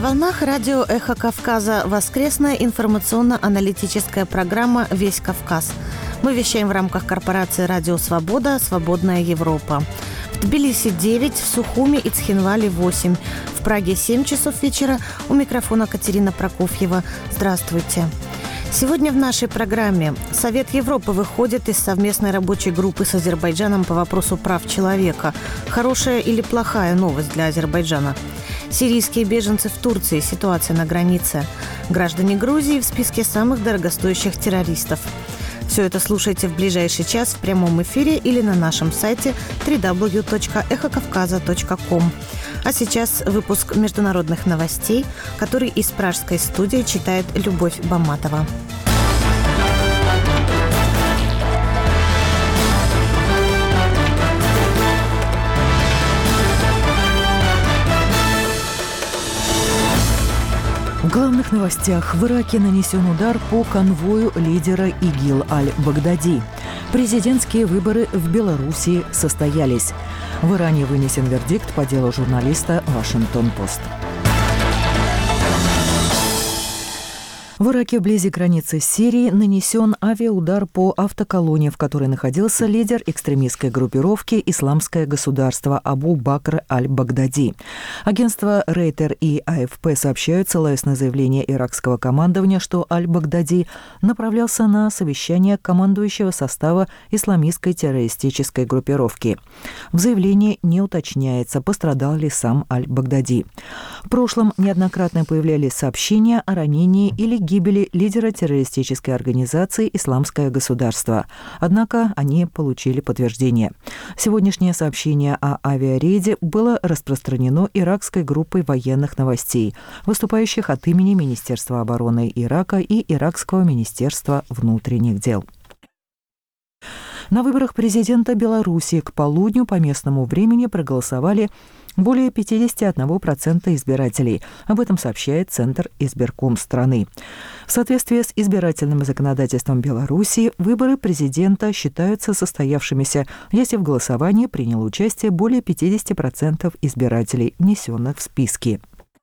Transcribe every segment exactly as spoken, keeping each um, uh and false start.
волнах радио «Эхо Кавказа» воскресная информационно-аналитическая программа «Весь Кавказ». Мы вещаем в рамках корпорации «Радио Свобода. Свободная Европа». В Тбилиси девять, в Сухуми и Цхинвале восемь, в Праге семь часов вечера. У микрофона Катерина Прокофьева. Здравствуйте. Сегодня в нашей программе Совет Европы выходит из совместной рабочей группы с Азербайджаном по вопросу прав человека. Хорошая или плохая новость для Азербайджана? Сирийские беженцы в Турции, ситуация на границе. Граждане Грузии в списке самых дорогостоящих террористов. Все это слушайте в ближайший час в прямом эфире или на нашем сайте дабл ю дабл ю дабл ю точка эхо кавказа точка ком. А сейчас выпуск международных новостей, который из пражской студии читает Любовь Баматова. В главных новостях: в Ираке нанесен удар по конвою лидера ИГИЛ Аль-Багдади. Президентские выборы в Белоруссии состоялись. В Иране вынесен вердикт по делу журналиста «Вашингтон-Пост». В Ираке вблизи границы с Сирией нанесен авиаудар по автоколонне, в которой находился лидер экстремистской группировки «Исламское государство» Абу Бакр аль-Багдади. Агентства Рейтер и АФП сообщают, ссылаясь на заявление иракского командования, что аль-Багдади направлялся на совещание командующего состава исламистской террористической группировки. В заявлении не уточняется, пострадал ли сам аль-Багдади. В прошлом неоднократно появлялись сообщения о ранении или гибели лидера террористической организации «Исламское государство». Однако они получили подтверждение. Сегодняшнее сообщение о авиарейде было распространено иракской группой военных новостей, выступающих от имени Министерства обороны Ирака и Иракского министерства внутренних дел. На выборах президента Беларуси к полудню по местному времени проголосовали более пятьдесят один процент избирателей. Об этом сообщает Центр избирком страны. В соответствии с избирательным законодательством Беларуси, выборы президента считаются состоявшимися, если в голосовании приняло участие более пятьдесят процентов избирателей, внесенных в списки.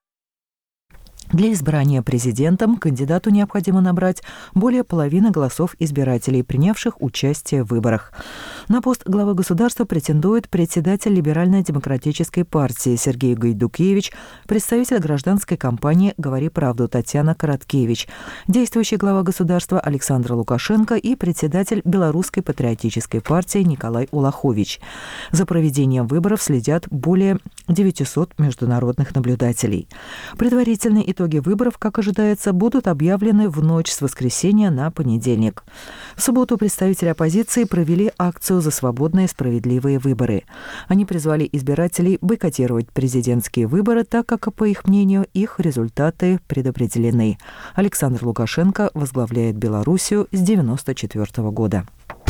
Для избрания президентом кандидату необходимо набрать более половины голосов избирателей, принявших участие в выборах. На пост главы государства претендует председатель Либерально-демократической партии Сергей Гайдукевич, представитель гражданской кампании «Говори правду» Татьяна Короткевич, действующий глава государства Александр Лукашенко и председатель Белорусской патриотической партии Николай Улахович. За проведением выборов следят более девятисот международных наблюдателей. Предварительный итог Итоги выборов, как ожидается, будут объявлены в ночь с воскресенья на понедельник. В субботу представители оппозиции провели акцию за свободные и справедливые выборы. Они призвали избирателей бойкотировать президентские выборы, так как, по их мнению, их результаты предопределены. Александр Лукашенко возглавляет Белоруссию с девяносто четвёртого года.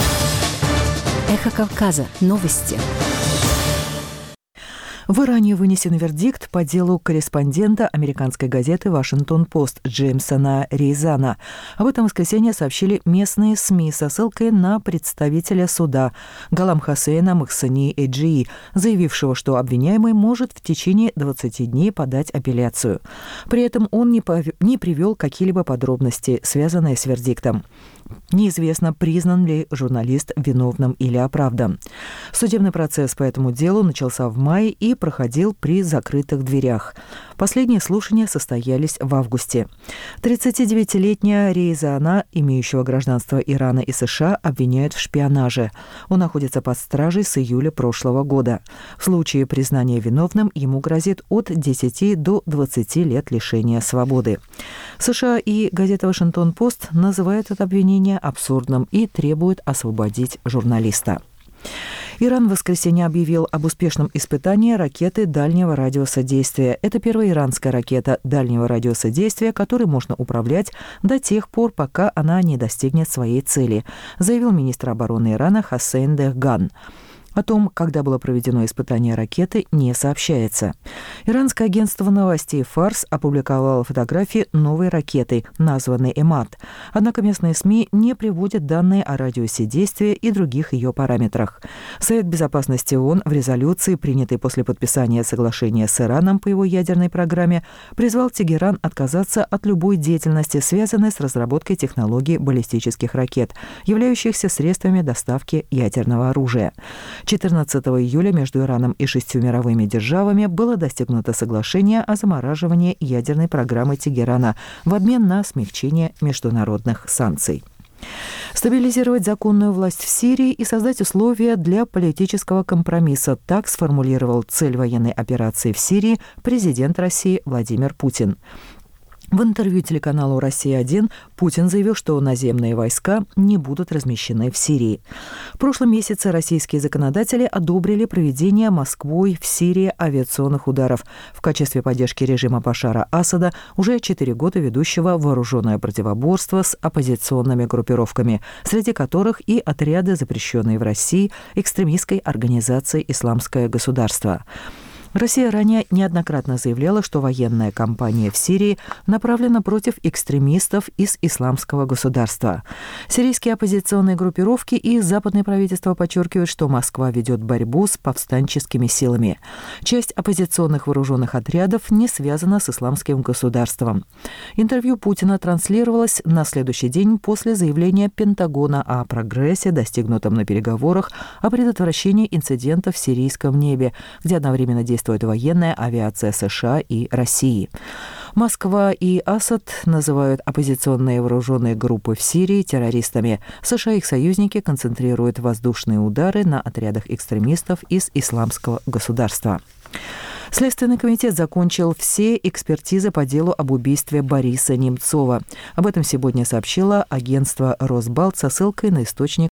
Эхо Кавказа. Новости. В Иране вынесен вердикт по делу корреспондента американской газеты «Вашингтон-Пост» Джеймсона Рейзана. Об этом в воскресенье сообщили местные СМИ со ссылкой на представителя суда Галам Хосейна Махсани Эджии, заявившего, что обвиняемый может в течение двадцати дней подать апелляцию. При этом он не, пов... не привел какие-либо подробности, связанные с вердиктом. Неизвестно, признан ли журналист виновным или оправдан. Судебный процесс по этому делу начался в мае и проходил при закрытых дверях. Последние слушания состоялись в августе. тридцатидевятилетняя Рейзана, имеющего гражданство Ирана и США, обвиняют в шпионаже. Он находится под стражей с июля прошлого года. В случае признания виновным ему грозит от десяти до двадцати лет лишения свободы. США и газета «Вашингтон-Пост» называют это обвинение абсурдным и требуют освободить журналиста. Иран в воскресенье объявил об успешном испытании ракеты дальнего радиуса действия. Это первая иранская ракета дальнего радиуса действия, которой можно управлять до тех пор, пока она не достигнет своей цели, заявил министр обороны Ирана Хоссейн Дехган. О том, когда было проведено испытание ракеты, не сообщается. Иранское агентство новостей «Фарс» опубликовало фотографии новой ракеты, названной «Эмад». Однако местные СМИ не приводят данные о радиусе действия и других ее параметрах. Совет безопасности ООН в резолюции, принятой после подписания соглашения с Ираном по его ядерной программе, призвал Тегеран отказаться от любой деятельности, связанной с разработкой технологий баллистических ракет, являющихся средствами доставки ядерного оружия. четырнадцатого июля между Ираном и шестью мировыми державами было достигнуто соглашение о замораживании ядерной программы Тегерана в обмен на смягчение международных санкций. Стабилизировать законную власть в Сирии и создать условия для политического компромисса. Так сформулировал цель военной операции в Сирии президент России Владимир Путин. В интервью телеканалу «Россия-один» Путин заявил, что наземные войска не будут размещены в Сирии. В прошлом месяце российские законодатели одобрили проведение Москвой в Сирии авиационных ударов в качестве поддержки режима Башара Асада, уже четыре года ведущего вооруженное противоборство с оппозиционными группировками, среди которых и отряды, запрещенные в России экстремистской организации «Исламское государство». Россия ранее неоднократно заявляла, что военная кампания в Сирии направлена против экстремистов из Исламского государства. Сирийские оппозиционные группировки и западное правительство подчеркивают, что Москва ведет борьбу с повстанческими силами. Часть оппозиционных вооруженных отрядов не связана с Исламским государством. Интервью Путина транслировалось на следующий день после заявления Пентагона о прогрессе, достигнутом на переговорах о предотвращении инцидентов в сирийском небе, где одновременно действует военная авиация США и России. Москва и Асад называют оппозиционные вооруженные группы в Сирии террористами. США и их союзники концентрируют воздушные удары на отрядах экстремистов из Исламского государства. Следственный комитет закончил все экспертизы по делу об убийстве Бориса Немцова. Об этом сегодня сообщило агентство «Росбалт» со ссылкой на источник